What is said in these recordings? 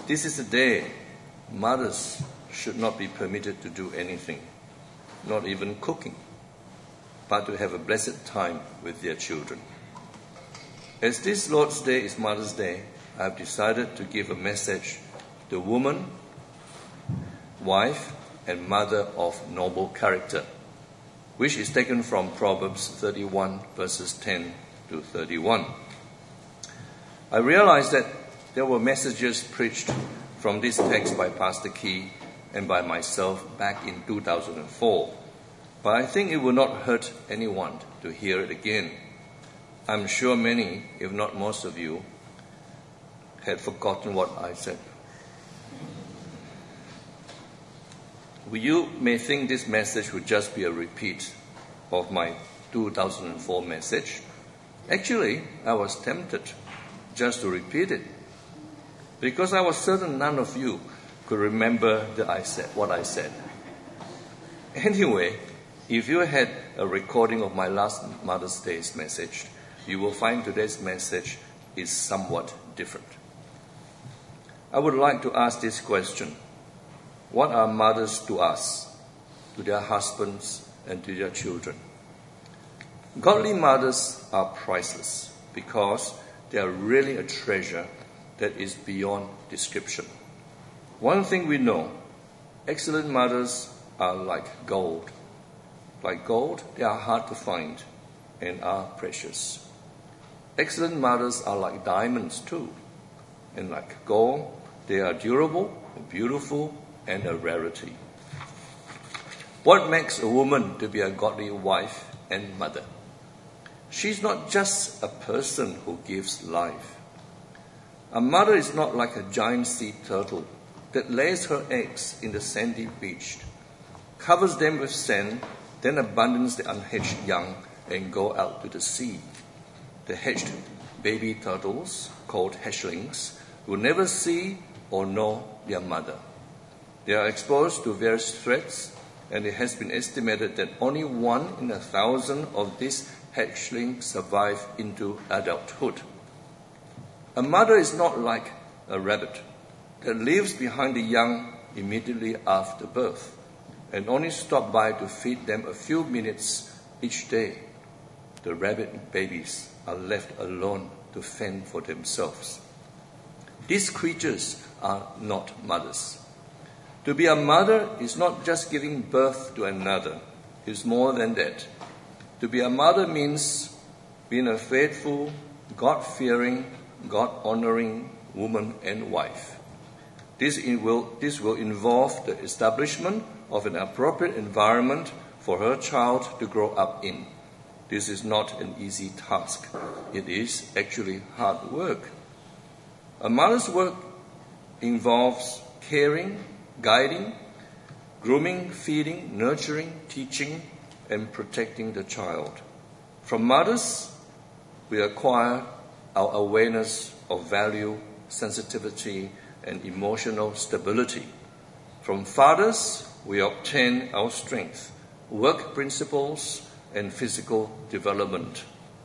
This is a day mothers should not be permitted to do anything, not even cooking, but to have a blessed time with their children. As this Lord's Day is Mother's Day, I have decided to give a message to woman, wife, and mother of noble character, which is taken from Proverbs 31 verses 10 to 31. I realized that there were messages preached from this text by Pastor Key and by myself back in 2004, but I think it will not hurt anyone to hear it again. I'm sure many, if not most of you, had forgotten what I said. You may think this message would just be a repeat of my 2004 message. Actually, I was tempted just to repeat it, because I was certain none of you could remember what I said. Anyway, if you had a recording of my last Mother's Day's message, you will find today's message is somewhat different. I would like to ask this question: what are mothers to us, to their husbands, and to their children? Godly mothers are priceless because they are really a treasure that is beyond description. One thing we know, excellent mothers are like gold. Like gold, they are hard to find and are precious. Excellent mothers are like diamonds too, and like gold, they are durable, beautiful, and a rarity. What makes a woman to be a godly wife and mother? She's not just a person who gives life. A mother is not like a giant sea turtle that lays her eggs in the sandy beach, covers them with sand, then abandons the unhatched young and go out to the sea. The hatched baby turtles, called hatchlings, will never see or know their mother. They are exposed to various threats, and it has been estimated that only 1 in 1,000 of these hatchlings survive into adulthood. A mother is not like a rabbit that leaves behind the young immediately after birth and only stop by to feed them a few minutes each day. The rabbit babies are left alone to fend for themselves. These creatures are not mothers. To be a mother is not just giving birth to another. It's more than that. To be a mother means being a faithful, God-fearing, God-honoring woman and wife. This will involve the establishment of an appropriate environment for her child to grow up in. This is not an easy task. It is actually hard work. A mother's work involves caring, guiding, grooming, feeding, nurturing, teaching, and protecting the child. From mothers, we acquire our awareness of value, sensitivity, and emotional stability. From fathers, we obtain our strength, work principles, and physical development.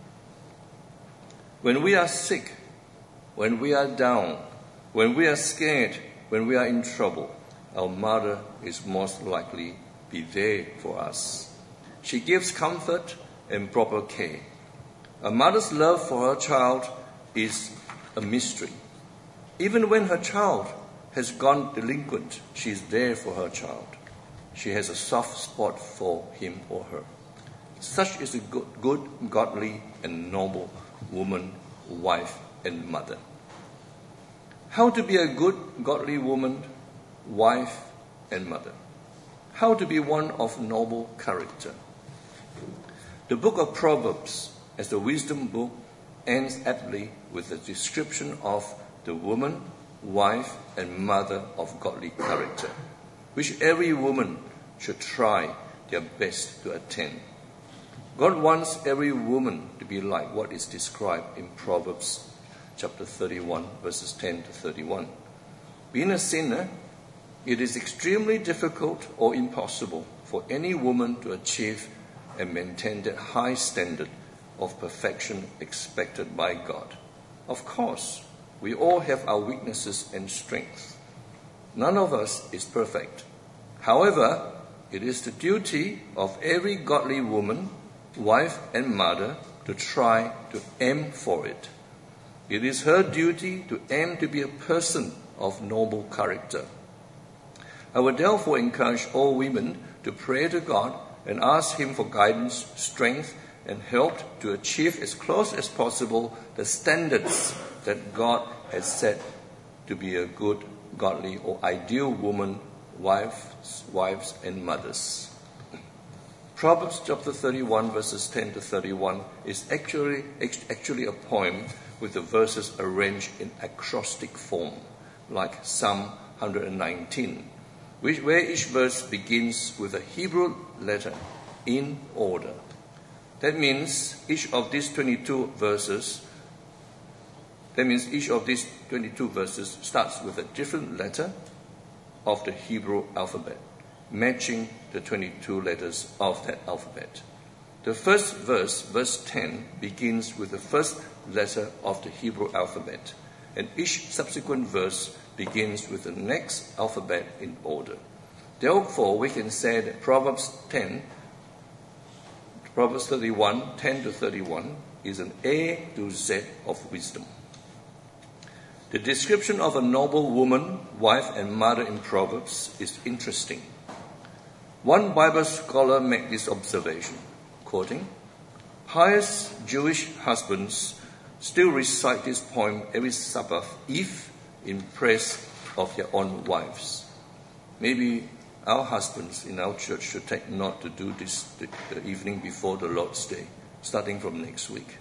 When we are sick, when we are down, when we are scared, when we are in trouble, our mother is most likely be there for us. She gives comfort and proper care. A mother's love for her child is a mystery. Even when her child has gone delinquent, she is there for her child. She has a soft spot for him or her. Such is a good, godly, and noble woman, wife, and mother. How to be a good, godly woman, wife, and mother? How to be one of noble character? The book of Proverbs, as the wisdom book, ends aptly with a description of the woman, wife, and mother of godly character, which every woman should try their best to attain. God wants every woman to be like what is described in Proverbs chapter 31, verses 10 to 31. Being a sinner, it is extremely difficult or impossible for any woman to achieve and maintain that high standard of perfection expected by God. Of course, We all have our weaknesses and strengths. None of us is perfect. However, it is the duty of every godly woman, wife and mother to try to aim for it. It is her duty to aim to be a person of noble character. I would therefore encourage all women to pray to God and ask Him for guidance, strength, and help to achieve as close as possible the standards that God has set to be a good, godly, or ideal woman, wives and mothers. Proverbs chapter 31 verses 10 to 31 is actually a poem with the verses arranged in acrostic form, like Psalm 119, where each verse begins with a Hebrew letter in order. That means each of these 22 verses starts with a different letter of the Hebrew alphabet, matching the 22 letters of that alphabet. The first verse, verse 10, begins with the first letter of the Hebrew alphabet, and each subsequent verse begins with the next alphabet in order. Therefore, we can say that Proverbs 31, 10 to 31, is an A to Z of wisdom. The description of a noble woman, wife and mother in Proverbs is interesting. One Bible scholar made this observation, quoting, "Pious Jewish husbands still recite this poem every Sabbath if in praise of their own wives." Maybe our husbands in our church should take note to do this the evening before the Lord's Day, starting from next week.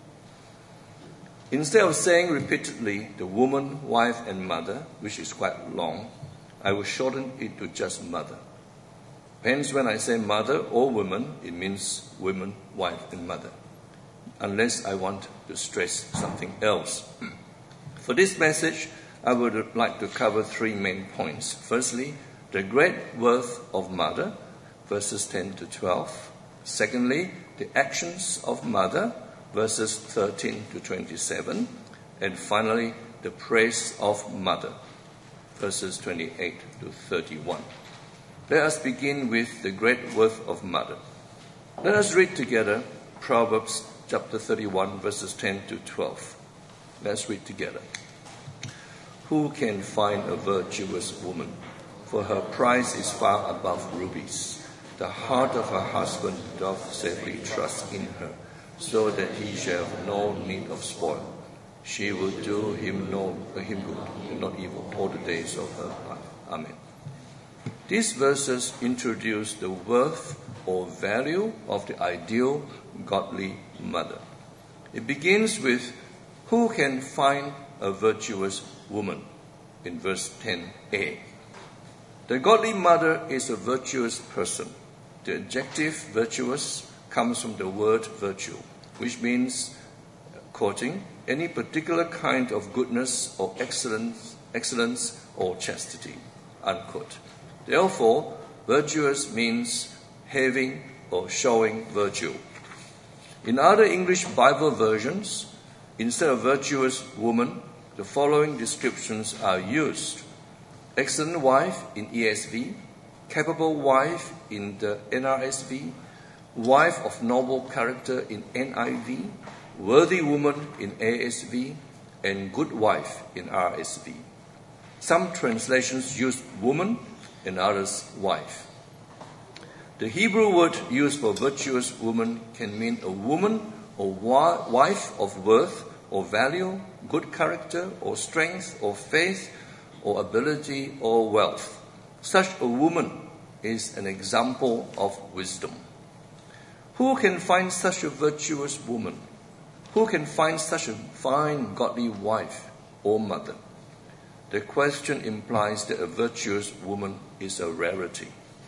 Instead of saying repeatedly the woman, wife, and mother, which is quite long, I will shorten it to just mother. Hence, when I say mother or woman, it means woman, wife, and mother, unless I want to stress something else. For this message, I would like to cover three main points. Firstly, the great worth of mother, verses 10 to 12. Secondly, the actions of mother, verses 13 to 27. And finally, the praise of mother, verses 28 to 31. Let us begin with the great worth of mother. Let us read together Proverbs chapter 31, verses 10 to 12. Let's read together. Who can find a virtuous woman? For her price is far above rubies. The heart of her husband doth safely trust in her, so that he shall have no need of spoil. She will do him good and not evil all the days of her life. Amen. These verses introduce the worth or value of the ideal godly mother. It begins with, who can find a virtuous woman? In verse 10a. The godly mother is a virtuous person. The adjective virtuous comes from the word virtue, which means, quoting, any particular kind of goodness or excellence or chastity, unquote. Therefore, virtuous means having or showing virtue. In other English Bible versions, instead of virtuous woman, the following descriptions are used. Excellent wife in ESV, capable wife in the NRSV, wife of noble character in NIV, worthy woman in ASV, and good wife in RSV. Some translations use woman and others wife. The Hebrew word used for virtuous woman can mean a woman or wife of worth or value, good character or strength or faith or ability or wealth. Such a woman is an example of wisdom. Who can find such a virtuous woman? Who can find such a fine godly wife or mother? The question implies that a virtuous woman is a rarity.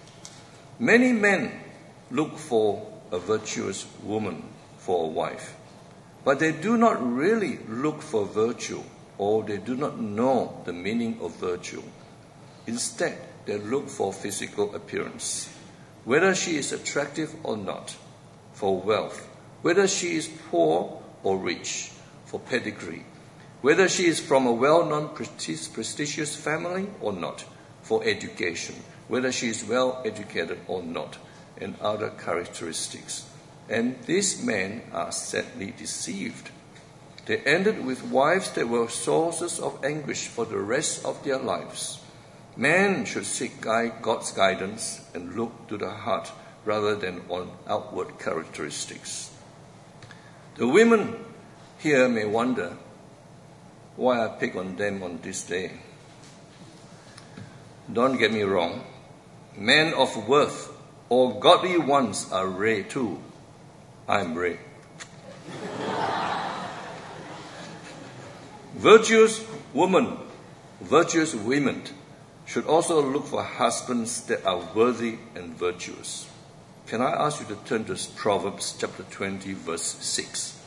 Many men look for a virtuous woman for a wife, but they do not really look for virtue, or they do not know the meaning of virtue. Instead, they look for physical appearance, whether she is attractive or not, for wealth, whether she is poor or rich, for pedigree, whether she is from a well-known prestigious family or not, for education, whether she is well educated or not, and other characteristics. And these men are sadly deceived. They ended with wives that were sources of anguish for the rest of their lives. Men should seek God's guidance and look to the heart rather than on outward characteristics. The women here may wonder why I pick on them on this day. Don't get me wrong. Men of worth or godly ones are rare too. I'm rare. Virtuous women should also look for husbands that are worthy and virtuous. Can I ask you to turn to Proverbs chapter 20, verse 6?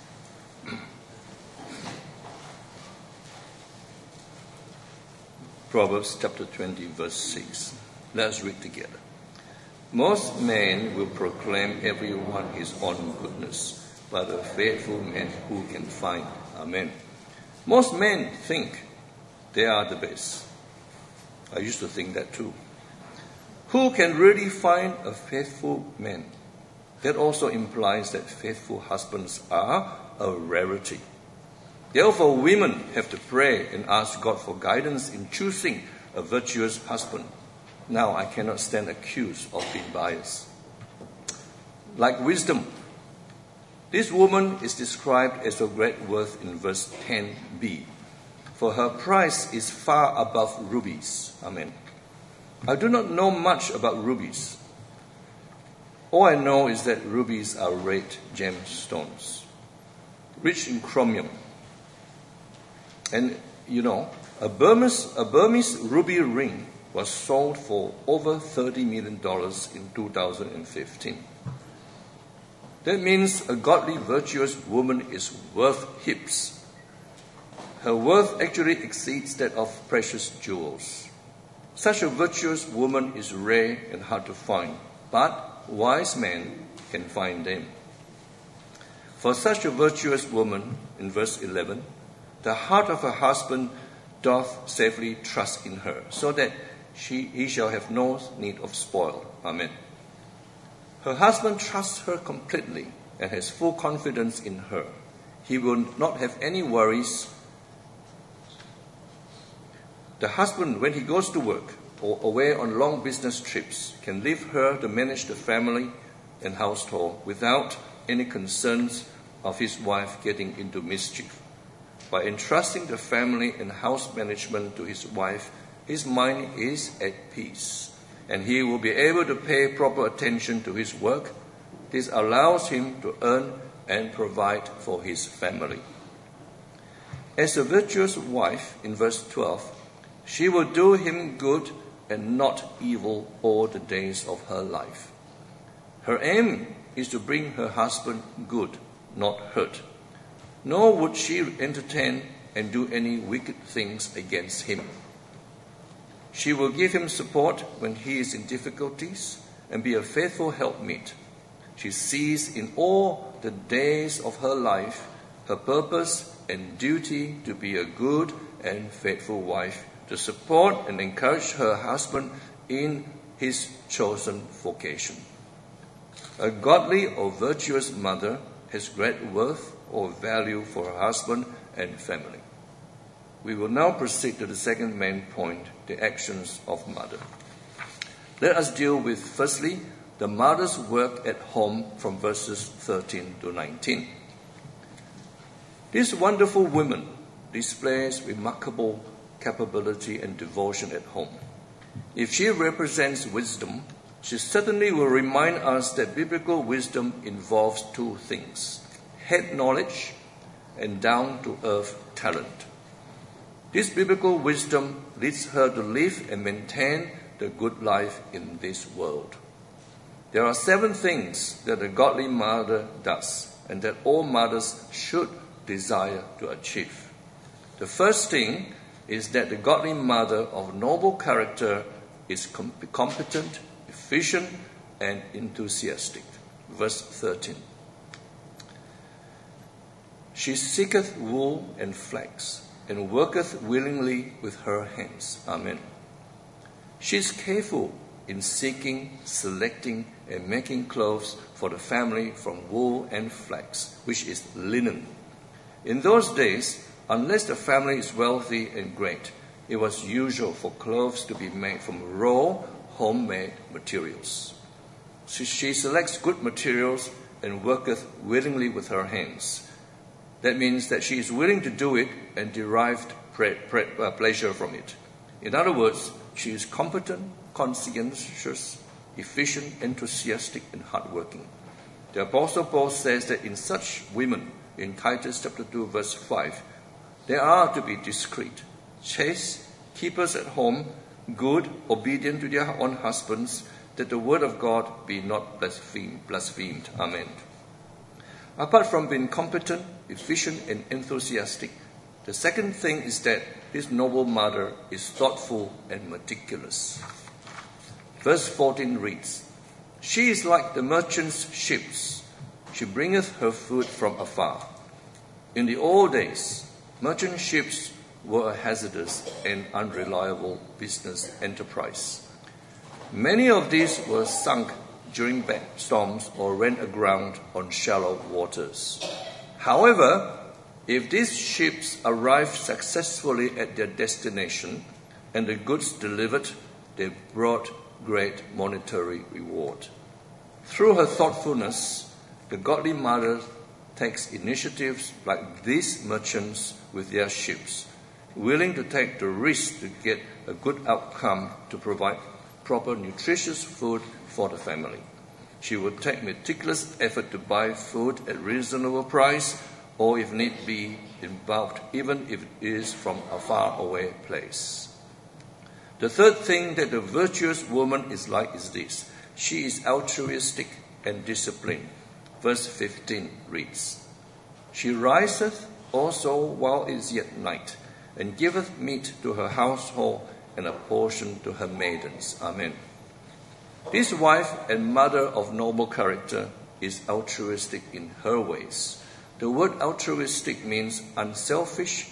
Proverbs chapter 20, verse 6. Let's read together. Most men will proclaim everyone his own goodness, but a faithful man who can find? Amen. Most men think they are the best. I used to think that too. Who can really find a faithful man? That also implies that faithful husbands are a rarity. Therefore, women have to pray and ask God for guidance in choosing a virtuous husband. Now, I cannot stand accused of being biased. Like wisdom, this woman is described as of great worth in verse 10b. For her price is far above rubies. Amen. I do not know much about rubies. All I know is that rubies are red gemstones, rich in chromium. And you know, a Burmese ruby ring was sold for over $30 million in 2015. That means a godly, virtuous woman is worth heaps. Her worth actually exceeds that of precious jewels. Such a virtuous woman is rare and hard to find, but wise men can find them. For such a virtuous woman, in verse 11, the heart of her husband doth safely trust in her, so that he shall have no need of spoil. Amen. Her husband trusts her completely and has full confidence in her. He will not have any worries. The husband, when he goes to work or away on long business trips, can leave her to manage the family and household without any concerns of his wife getting into mischief. By entrusting the family and house management to his wife, his mind is at peace, and he will be able to pay proper attention to his work. This allows him to earn and provide for his family. As a virtuous wife, in verse 12, she will do him good and not evil all the days of her life. Her aim is to bring her husband good, not hurt. Nor would she entertain and do any wicked things against him. She will give him support when he is in difficulties and be a faithful helpmeet. She sees in all the days of her life her purpose and duty to be a good and faithful wife, to support and encourage her husband in his chosen vocation. A godly or virtuous mother has great worth or value for her husband and family. We will now proceed to the second main point, the actions of mother. Let us deal with, firstly, the mother's work at home from verses 13 to 19. This wonderful woman displays remarkable capability and devotion at home. If she represents wisdom, she certainly will remind us that biblical wisdom involves two things: head knowledge and down-to-earth talent. This biblical wisdom leads her to live and maintain the good life in this world. There are 7 things that a godly mother does and that all mothers should desire to achieve. The first thing is that the godly mother of noble character is competent, efficient, and enthusiastic. Verse 13. She seeketh wool and flax, and worketh willingly with her hands. Amen. She is careful in seeking, selecting, and making clothes for the family from wool and flax, which is linen. In those days, unless the family is wealthy and great, it was usual for clothes to be made from raw, homemade materials. She selects good materials and worketh willingly with her hands. That means that she is willing to do it and derived pleasure from it. In other words, she is competent, conscientious, efficient, enthusiastic, and hardworking. The Apostle Paul says that in such women, in Titus chapter 2, verse 5, they are to be discreet, chaste, keepers at home, good, obedient to their own husbands, that the word of God be not blasphemed. Amen. Apart from being competent, efficient, and enthusiastic, the second thing is that this noble mother is thoughtful and meticulous. Verse 14 reads, She is like the merchant's ships. She bringeth her food from afar. In the old days, merchant ships were a hazardous and unreliable business enterprise. Many of these were sunk during bad storms or ran aground on shallow waters. However, if these ships arrived successfully at their destination and the goods delivered, they brought great monetary reward. Through her thoughtfulness, the godly mother takes initiatives like these merchants with their ships, willing to take the risk to get a good outcome to provide proper nutritious food for the family. She would take meticulous effort to buy food at reasonable price, or if need be, involved, even if it is from a far-away place. The third thing that the virtuous woman is like is this. She is altruistic and disciplined. Verse 15 reads, She riseth also while it is yet night, and giveth meat to her household and a portion to her maidens. Amen. This wife and mother of noble character is altruistic in her ways. The word altruistic means unselfish,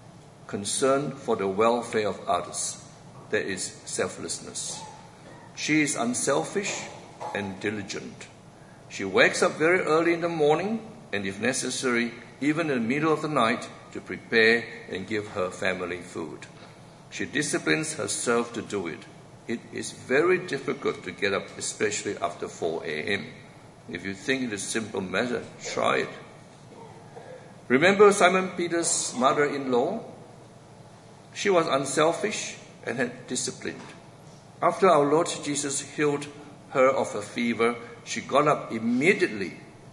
concern for the welfare of others. That is selflessness. She is unselfish and diligent. She wakes up very early in the morning, and if necessary, even in the middle of the night, to prepare and give her family food. She disciplines herself to do it. It is very difficult to get up, especially after 4 a.m. If you think it is a simple matter, try it. Remember Simon Peter's mother-in-law? She was unselfish and had discipline. After our Lord Jesus healed her of a fever, she got up immediately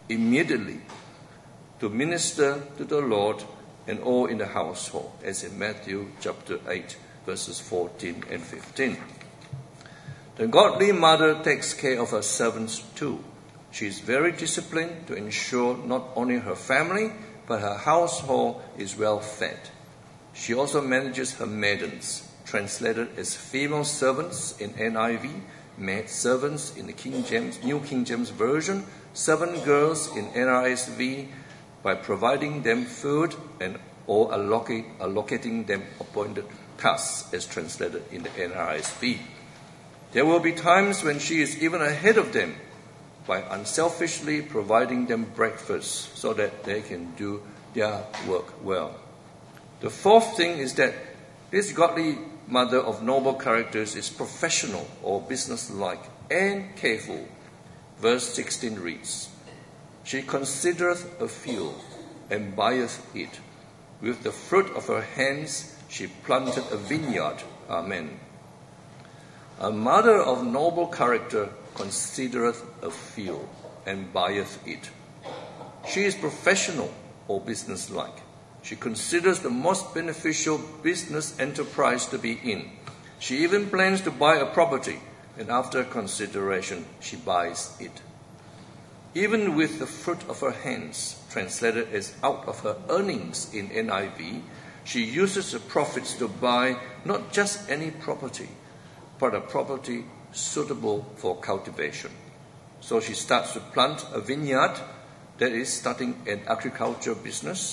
to minister to the Lord and all in the household, as in Matthew chapter 8, verses 14 and 15. The godly mother takes care of her servants too. She is very disciplined to ensure not only her family, but her household is well fed. She also manages her maidens, translated as female servants in NIV, maid servants in the New King James Version, servant girls in NRSV, by providing them food and or allocating them appointed tasks as translated in the NRSV. There will be times when she is even ahead of them by unselfishly providing them breakfast so that they can do their work well. The fourth thing is that this godly mother of noble characters is professional or businesslike and careful. Verse 16 reads, She considereth a field and buyeth it. With the fruit of her hands she planted a vineyard. Amen. A mother of noble character considereth a field and buyeth it. She is professional or businesslike. She considers the most beneficial business enterprise to be in. She even plans to buy a property, and after consideration, she buys it. Even with the fruit of her hands, translated as out of her earnings in NIV, she uses the profits to buy not just any property, but a property suitable for cultivation. So she starts to plant a vineyard, that is starting an agriculture business.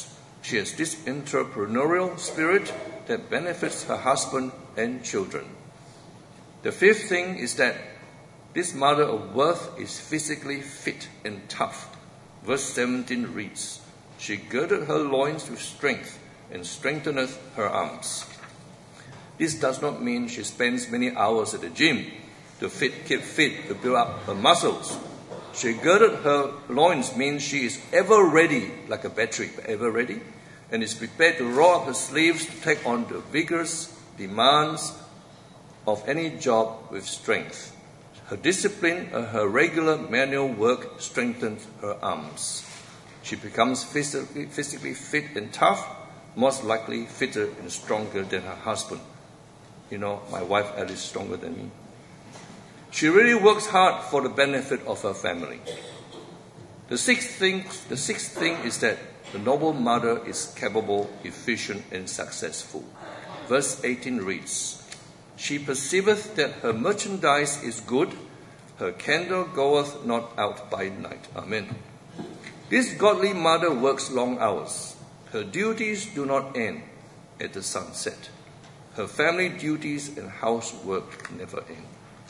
She has this entrepreneurial spirit that benefits her husband and children. The fifth thing is that this mother of worth is physically fit and tough. Verse 17 reads, "She girded her loins with strength and strengtheneth her arms." This does not mean she spends many hours at the gym to keep fit, to build up her muscles. She girded her loins means she is ever ready, like a battery, ever ready, and is prepared to roll up her sleeves to take on the vigorous demands of any job with strength. Her discipline and her regular manual work strengthens her arms. She becomes physically fit and tough, most likely fitter and stronger than her husband. You know, my wife Alice is stronger than me. She really works hard for the benefit of her family. The sixth thing is that the noble mother is capable, efficient, and successful. Verse 18 reads, "She perceiveth that her merchandise is good, her candle goeth not out by night." Amen. This godly mother works long hours. Her duties do not end at the sunset. Her family duties and housework never end.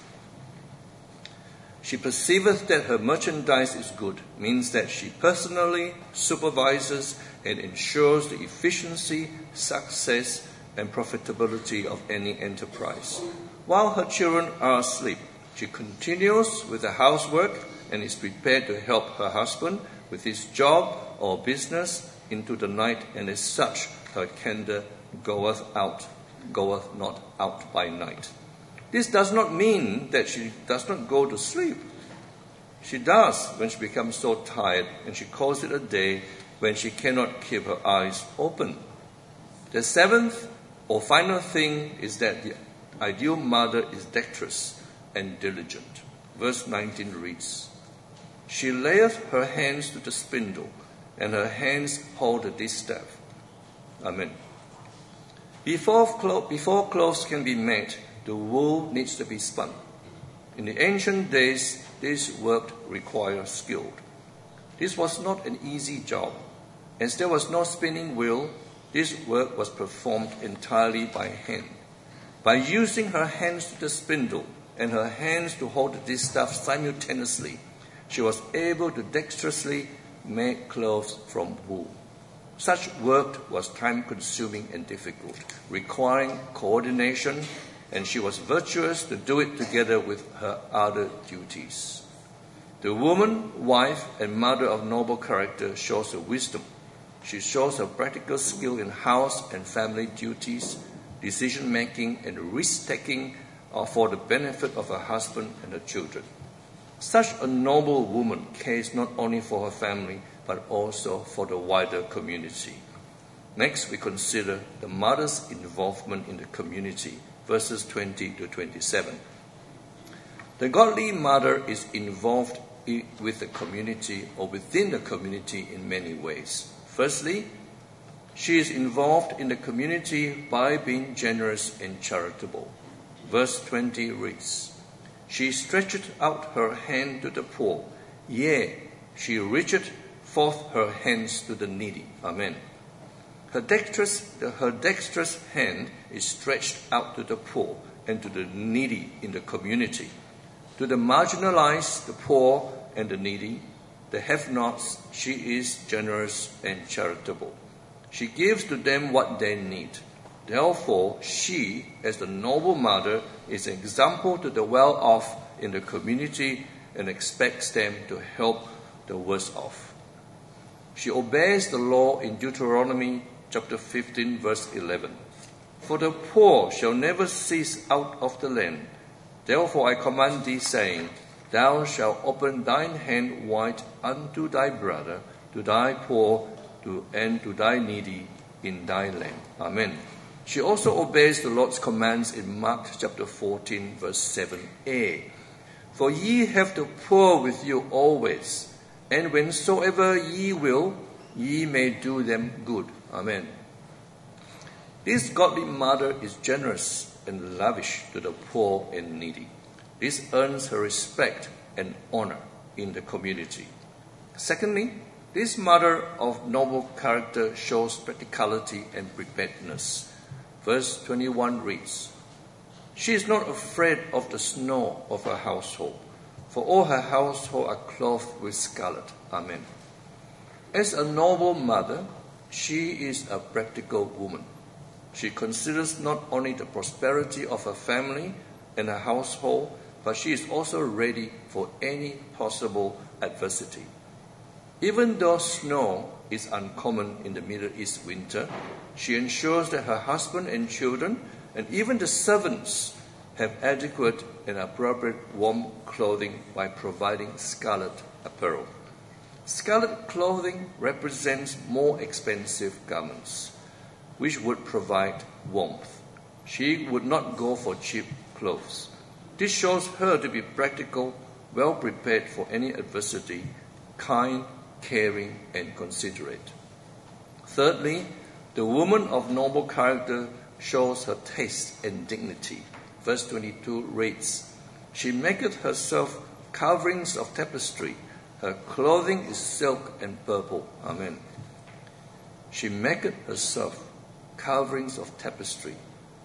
She perceiveth that her merchandise is good, means that she personally supervises and ensures the efficiency, success, and profitability of any enterprise. While her children are asleep, she continues with the housework and is prepared to help her husband with his job or business into the night, and as such her candle goeth not out by night. This does not mean that she does not go to sleep. She does when she becomes so tired, and she calls it a day when she cannot keep her eyes open. The seventh or final thing is that the ideal mother is dexterous and diligent. Verse 19 reads, "She layeth her hands to the spindle, and her hands hold the distaff." Amen. Before clothes can be made, the wool needs to be spun. In the ancient days, this work required skill. This was not an easy job. As there was no spinning wheel, this work was performed entirely by hand. By using her hands to the spindle and her hands to hold the distaff simultaneously, she was able to dexterously make clothes from wool. Such work was time-consuming and difficult, requiring coordination, and she was virtuous to do it together with her other duties. The woman, wife, and mother of noble character shows her wisdom. She shows her practical skill in house and family duties, decision-making, and risk-taking for the benefit of her husband and her children. Such a noble woman cares not only for her family, but also for the wider community. Next, we consider the mother's involvement in the community, verses 20 to 27. The godly mother is involved with the community or within the community in many ways. Firstly, she is involved in the community by being generous and charitable. Verse 20 reads, "She stretcheth out her hand to the poor, yea, she reacheth forth her hands to the needy." Amen. Her dexterous hand is stretched out to the poor and to the needy in the community. To the marginalized, the poor, and the needy, the have-nots, she is generous and charitable. She gives to them what they need. Therefore, she, as the noble mother, is an example to the well-off in the community and expects them to help the worse-off. She obeys the law in Deuteronomy chapter 15, verse 11. "For the poor shall never cease out of the land. Therefore I command thee, saying, Thou shalt open thine hand wide unto thy brother, to thy poor, and to thy needy in thy land." Amen. She also obeys the Lord's commands in Mark chapter 14, verse 7a. "For ye have the poor with you always, and whensoever ye will, ye may do them good." Amen. This godly mother is generous and lavish to the poor and needy. This earns her respect and honor in the community. Secondly, This mother of noble character shows practicality and preparedness. Verse 21 reads, "She is not afraid of the snow of her household, for all her household are clothed with scarlet." Amen. As a noble mother, she is a practical woman. She considers not only the prosperity of her family and her household, but she is also ready for any possible adversity. Even though snow is uncommon in the Middle East winter, she ensures that her husband and children, and even the servants, have adequate and appropriate warm clothing by providing scarlet apparel. Scarlet clothing represents more expensive garments, which would provide warmth. She would not go for cheap clothes. This shows her to be practical, well prepared for any adversity, kind, caring, and considerate. Thirdly, the woman of noble character shows her taste and dignity. Verse 22 reads, "She maketh herself coverings of tapestry. Her clothing is silk and purple." Amen. She maketh herself coverings of tapestry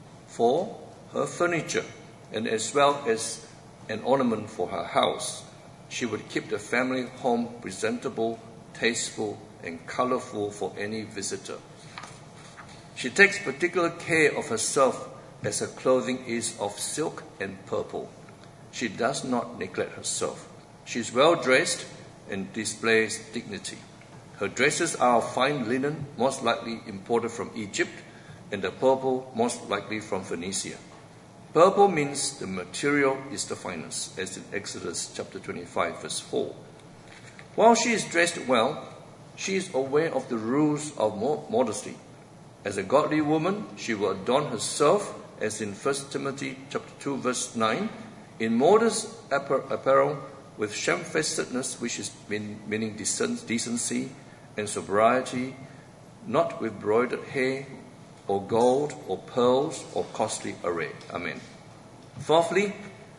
for her furniture, and as well as an ornament for her house. She would keep the family home presentable, tasteful, and colorful for any visitor. She takes particular care of herself as her clothing is of silk and purple. She does not neglect herself. She is well dressed and displays dignity. Her dresses are of fine linen, most likely imported from Egypt, and the purple most likely from Phoenicia. Purple means the material is the finest, as in Exodus chapter 25, verse 4. While she is dressed well, she is aware of the rules of modesty. As a godly woman, she will adorn herself, as in 1 Timothy chapter 2, verse 9, in modest apparel with shamefacedness, which is meaning decency and sobriety, not with broidered hair or gold or pearls or costly array. Amen. Fourthly,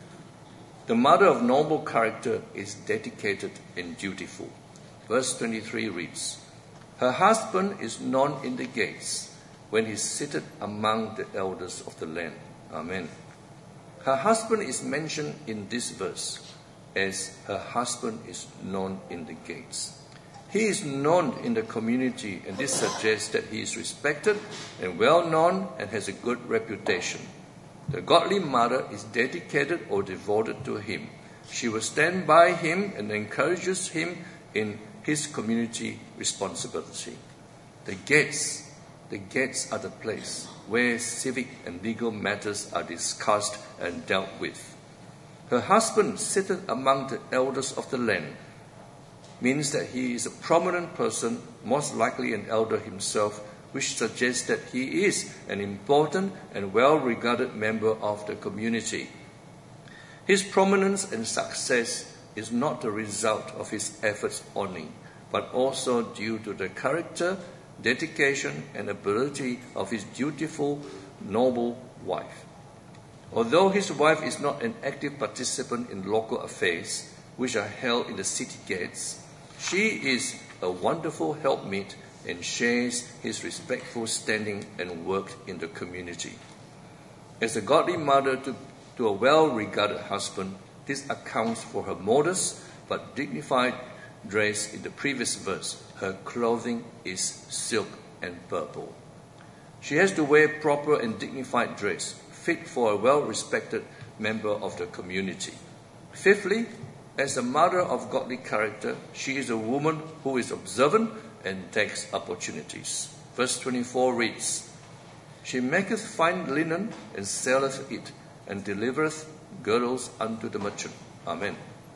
the mother of noble character is dedicated and dutiful. Verse 23 reads, "Her husband is known in the gates when he sitteth among the elders of the land." Amen. Her husband is mentioned in this verse as her husband is known in the gates. He is known in the community, and this suggests that he is respected and well known and has a good reputation. The godly mother is dedicated or devoted to him. She will stand by him and encourages him in his community responsibility. The gates are the place where civic and legal matters are discussed and dealt with. Her husband sitteth among the elders of the land means that he is a prominent person, most likely an elder himself, which suggests that he is an important and well-regarded member of the community. His prominence and success is not the result of his efforts only, but also due to the character, dedication, and ability of his dutiful, noble wife. Although his wife is not an active participant in local affairs, which are held in the city gates, she is a wonderful helpmeet and shares his respectful standing and work in the community. As a godly mother to a well-regarded husband, this accounts for her modest but dignified dress in the previous verse. Her clothing is silk and purple. She has to wear proper and dignified dress, fit for a well-respected member of the community. Fifthly, as a mother of godly character, she is a woman who is observant and takes opportunities. Verse 24 reads, "She maketh fine linen and selleth it, and delivereth girdles unto the merchant." Amen.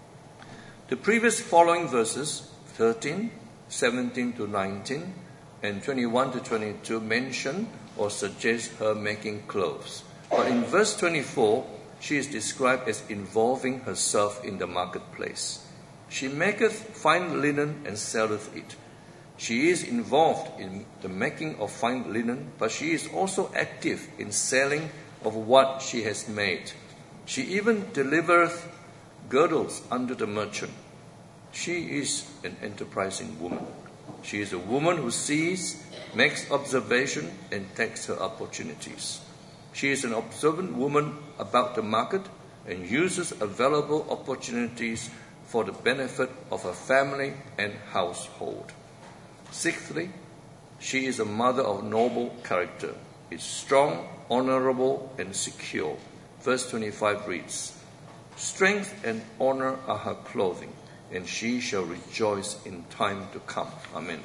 The previous following verses, 13, 17 to 19, and 21 to 22 mention or suggest her making clothes. But in verse 24, she is described as involving herself in the marketplace. She maketh fine linen and selleth it. She is involved in the making of fine linen, but she is also active in selling of what she has made. She even delivereth girdles unto the merchant. She is an enterprising woman. She is a woman who sees, makes observation, and takes her opportunities. She is an observant woman about the market and uses available opportunities for the benefit of her family and household. Sixthly, she is a mother of noble character, is strong, honorable, and secure. Verse 25 reads, "Strength and honor are her clothing, and she shall rejoice in time to come." Amen.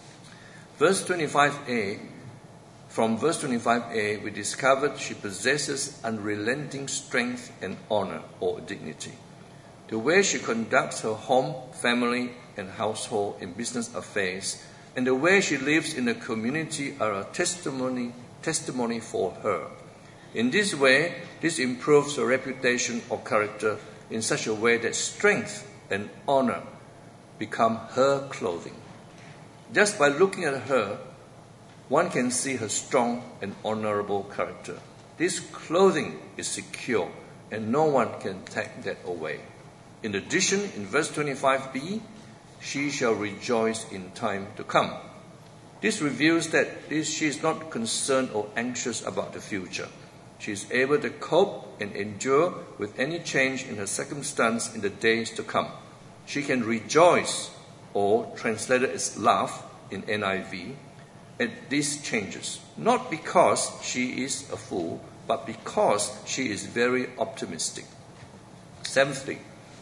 Verse 25a, from verse 25a, we discovered she possesses unrelenting strength and honor or dignity. The way she conducts her home, family, and household in business affairs, and the way she lives in the community are a testimony for her. In this way, this improves her reputation or character in such a way that strength and honor become her clothing. Just by looking at her, one can see her strong and honorable character. This clothing is secure, and no one can take that away. In addition, in verse 25b, she shall rejoice in time to come. This reveals that she is not concerned or anxious about the future. She is able to cope and endure with any change in her circumstance in the days to come. She can rejoice, or translated as laugh in NIV, at these changes, not because she is a fool, but because she is very optimistic. Seventhly,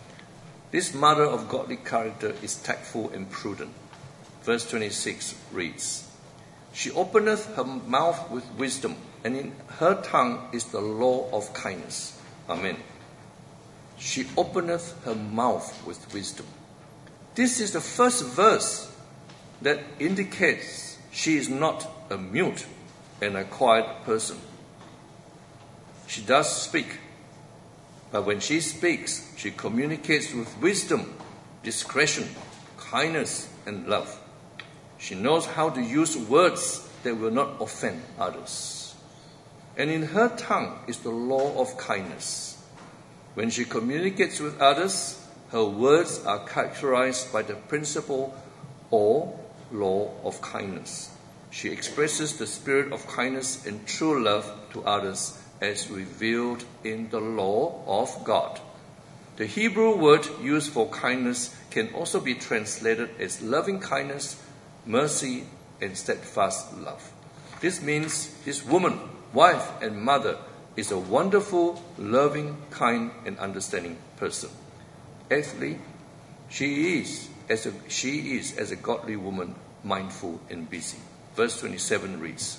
this mother of godly character is tactful and prudent. Verse 26 reads, "She openeth her mouth with wisdom, and in her tongue is the law of kindness." Amen. She openeth her mouth with wisdom. This is the first verse that indicates she is not a mute and a quiet person. She does speak, but when she speaks, she communicates with wisdom, discretion, kindness, and love. She knows how to use words that will not offend others. And in her tongue is the law of kindness. When she communicates with others, her words are characterized by the principle or law of kindness. She expresses the spirit of kindness and true love to others as revealed in the law of God. The Hebrew word used for kindness can also be translated as loving kindness, mercy, and steadfast love. This means this woman, wife, and mother is a wonderful, loving, kind, and understanding person. Eighthly, she is as a godly woman, mindful and busy. Verse 27 reads,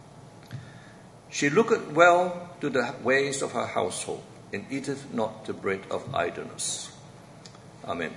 "She looketh well to the ways of her household, and eateth not the bread of idleness." Amen.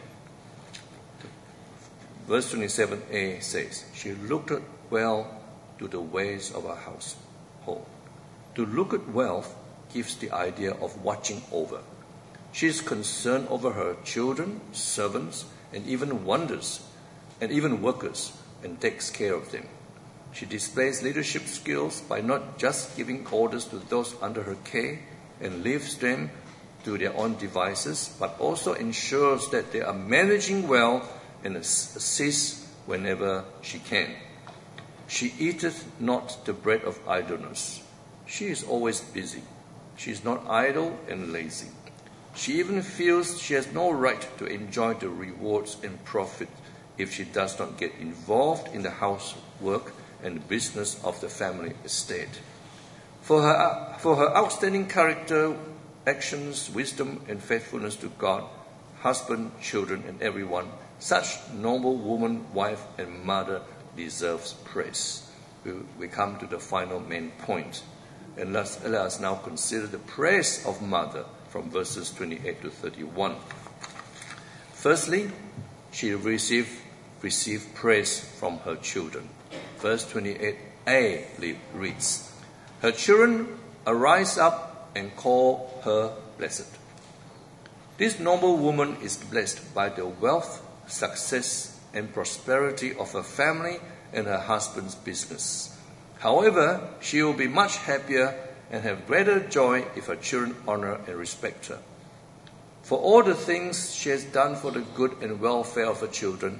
Verse 27a says, "She looketh well to the ways of her household." To look at wealth gives the idea of watching over. She is concerned over her children, servants, and even workers, and takes care of them. She displays leadership skills by not just giving orders to those under her care and leaves them to their own devices, but also ensures that they are managing well and assists whenever she can. She eateth not the bread of idleness. She is always busy. She is not idle and lazy. She even feels she has no right to enjoy the rewards and profit if she does not get involved in the housework and the business of the family estate. For her outstanding character, actions, wisdom, and faithfulness to God, husband, children, and everyone, such noble woman, wife, and mother deserves praise. We come to the final main point. And let us now consider the praise of mother from verses 28 to 31. Firstly, she received praise from her children. Verse 28a reads, "Her children arise up and call her blessed." This noble woman is blessed by the wealth, success, and prosperity of her family and her husband's business. However, she will be much happier and have greater joy if her children honor and respect her. For all the things she has done for the good and welfare of her children,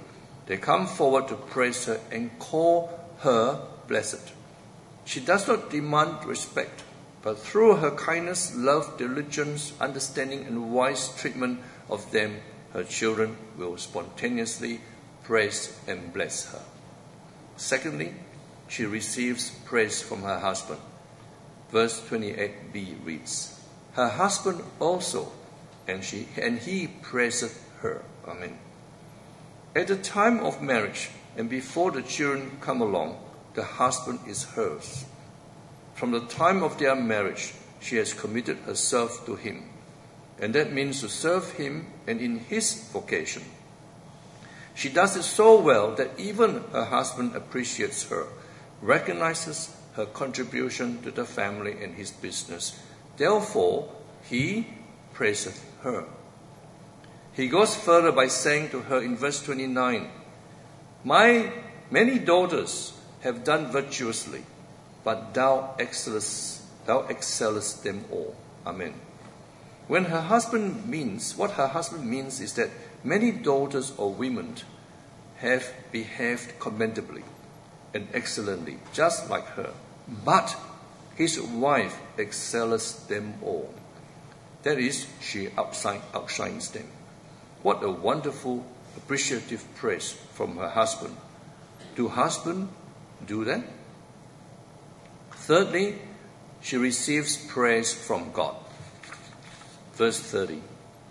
They come forward to praise her and call her blessed. She does not demand respect, but through her kindness, love, diligence, understanding, and wise treatment of them, her children will spontaneously praise and bless her. Secondly, she receives praise from her husband. Verse 28b reads, her husband also, and he praiseth her. Amen. At the time of marriage and before the children come along, the husband is hers. From the time of their marriage, she has committed herself to him, and that means to serve him and in his vocation. She does it so well that even her husband appreciates her, recognizes her contribution to the family and his business. Therefore, he praiseth her. He goes further by saying to her in verse 29, my many daughters have done virtuously, but thou excellest them all. Amen. What her husband means is that many daughters or women have behaved commendably and excellently, just like her. But his wife excels them all. That is, she outshines them. What a wonderful, appreciative praise from her husband. Do husbands do that? Thirdly, she receives praise from God. Verse 30.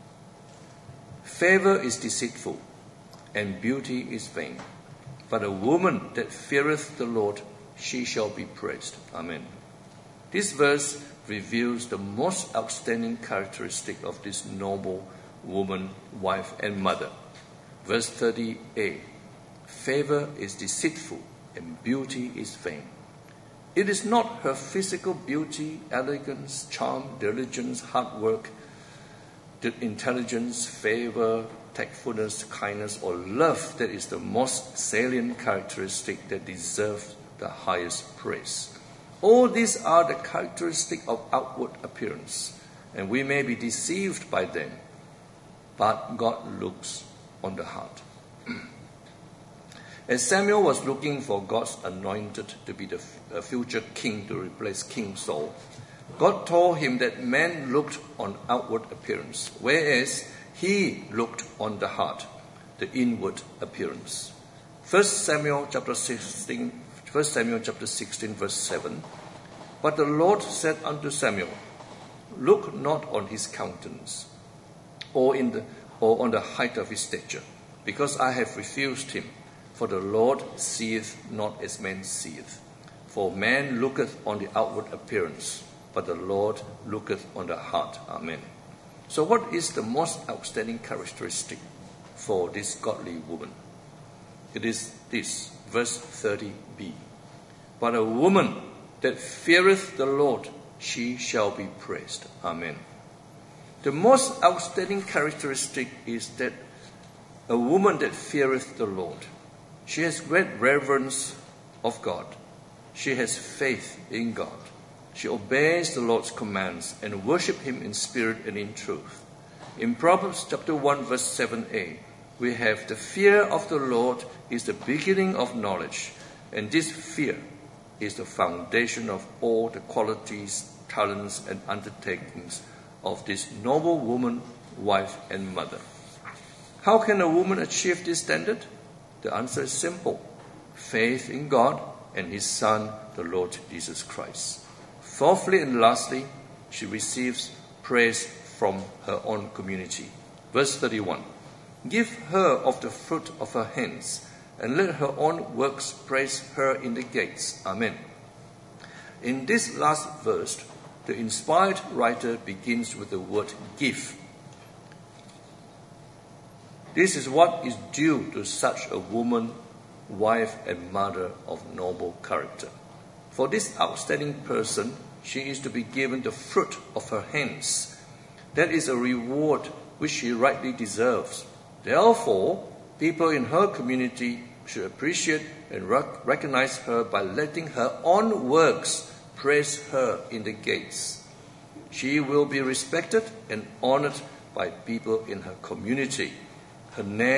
Favor is deceitful, and beauty is vain. But a woman that feareth the Lord, she shall be praised. Amen. This verse reveals the most outstanding characteristic of this noble woman, wife, and mother. Verse 30a. Favor is deceitful, and beauty is vain. It is not her physical beauty, elegance, charm, diligence, hard work, intelligence, favor, tactfulness, kindness, or love that is the most salient characteristic that deserves the highest praise. All these are the characteristics of outward appearance, and we may be deceived by them, but God looks on the heart. As Samuel was looking for God's anointed to be the future king to replace King Saul, God told him that man looked on outward appearance, whereas he looked on the heart, the inward appearance. 1 Samuel chapter 16, verse 7. But the Lord said unto Samuel, look not on his countenance, or on the height of his stature, because I have refused him. For the Lord seeth not as man seeth. For man looketh on the outward appearance, but the Lord looketh on the heart. Amen. So what is the most outstanding characteristic for this godly woman? It is this, verse 30b. But a woman that feareth the Lord, she shall be praised. Amen. The most outstanding characteristic is that a woman that feareth the Lord. She has great reverence of God. She has faith in God. She obeys the Lord's commands and worships him in spirit and in truth. In Proverbs chapter 1 verse 7a, we have the fear of the Lord is the beginning of knowledge, and this fear is the foundation of all the qualities, talents, and undertakings of this noble woman, wife, and mother. How can a woman achieve this standard? The answer is simple. Faith in God and his Son, the Lord Jesus Christ. Fourthly and lastly, she receives praise from her own community. Verse 31. Give her of the fruit of her hands, and let her own works praise her in the gates. Amen. In this last verse, the inspired writer begins with the word give. This is what is due to such a woman, wife, and mother of noble character. For this outstanding person, she is to be given the fruit of her hands. That is a reward which she rightly deserves. Therefore, people in her community should appreciate and recognize her by letting her own works praise her in the gates. She will be respected and honored by people in her community. Her name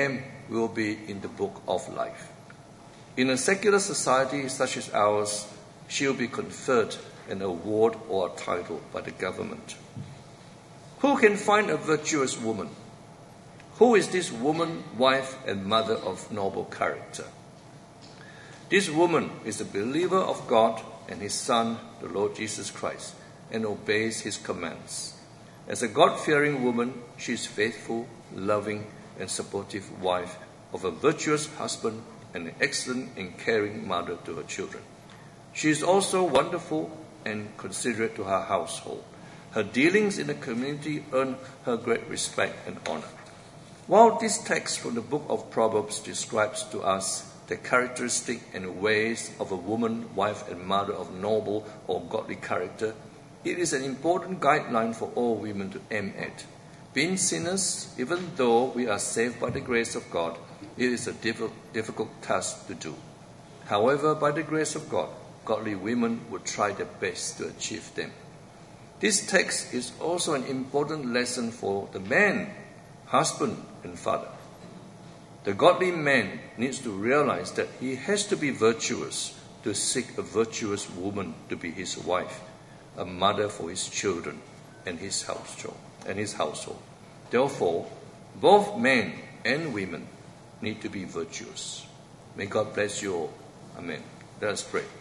will be in the book of life. In a secular society such as ours, she will be conferred an award or a title by the government. Who can find a virtuous woman? Who is this woman, wife, and mother of noble character? This woman is a believer of God and his Son, the Lord Jesus Christ, and obeys his commands. As a God-fearing woman, she is faithful, loving, and supportive wife of a virtuous husband and an excellent and caring mother to her children. She is also wonderful and considerate to her household. Her dealings in the community earn her great respect and honor. While this text from the book of Proverbs describes to us the characteristic and ways of a woman, wife, and mother of noble or godly character, it is an important guideline for all women to aim at. Being sinners, even though we are saved by the grace of God, it is a difficult task to do. However, by the grace of God, godly women would try their best to achieve them. This text is also an important lesson for the man, husband, and father. The godly man needs to realize that he has to be virtuous to seek a virtuous woman to be his wife, a mother for his children and his household. Therefore, both men and women need to be virtuous. May God bless you all. Amen. Let us pray.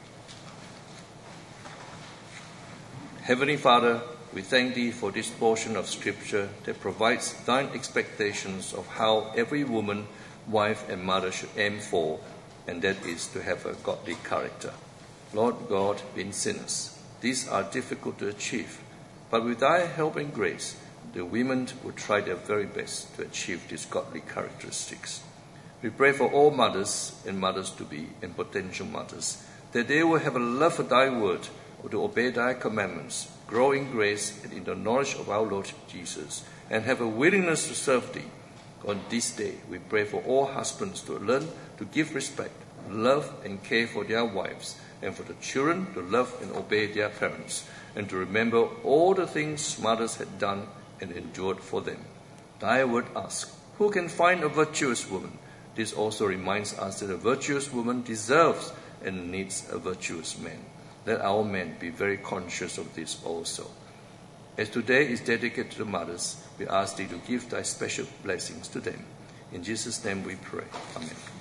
Heavenly Father, we thank Thee for this portion of Scripture that provides Thine expectations of how every woman, wife, and mother should aim for, and that is to have a godly character. Lord God, being sinners, these are difficult to achieve, but with Thy help and grace, the women will try their very best to achieve these godly characteristics. We pray for all mothers and mothers-to-be and potential mothers, that they will have a love for Thy word, to obey Thy commandments, grow in grace and in the knowledge of our Lord Jesus, and have a willingness to serve Thee. On this day, we pray for all husbands to learn to give respect, love, and care for their wives, and for the children to love and obey their parents, and to remember all the things mothers had done and endured for them. Thy word asks, who can find a virtuous woman? This also reminds us that a virtuous woman deserves and needs a virtuous man. Let our men be very conscious of this also. As today is dedicated to the mothers, we ask Thee to give Thy special blessings to them. In Jesus' name we pray. Amen.